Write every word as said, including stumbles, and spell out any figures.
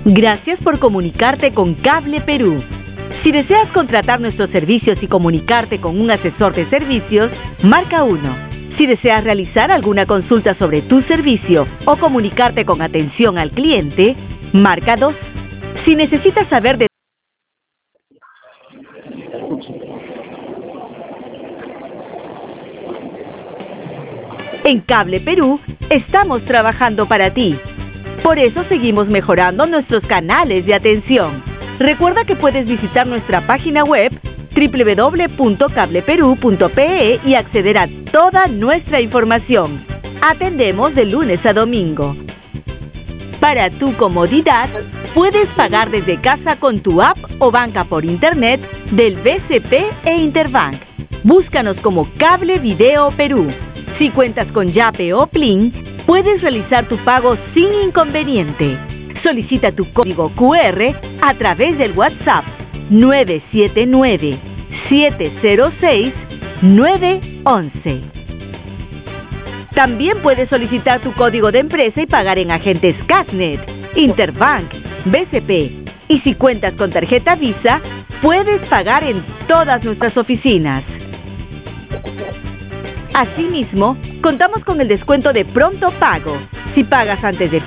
Gracias por comunicarte con Cable Perú. Si deseas contratar nuestros servicios y comunicarte con un asesor de servicios, marca uno. Si deseas realizar alguna consulta sobre tu servicio o comunicarte con atención al cliente, marca dos. Si necesitas saber de En Cable Perú estamos trabajando para ti. Por eso seguimos mejorando nuestros canales de atención. Recuerda que puedes visitar nuestra página web doble u doble u doble u punto cable perú punto pe e y acceder a toda nuestra información. Atendemos de lunes a domingo. Para tu comodidad, puedes pagar desde casa con tu app o banca por internet del B C P e Interbank. Búscanos como Cable Video Perú. Si cuentas con Yape o Plin, puedes realizar tu pago sin inconveniente. Solicita tu código cu erre a través del WhatsApp nueve siete nueve, siete cero seis, nueve uno uno. También puedes solicitar tu código de empresa y pagar en agentes Casnet, Interbank, B C P. Y si cuentas con tarjeta Visa, puedes pagar en todas nuestras oficinas. Asimismo, contamos con el descuento de pronto pago. Si pagas antes de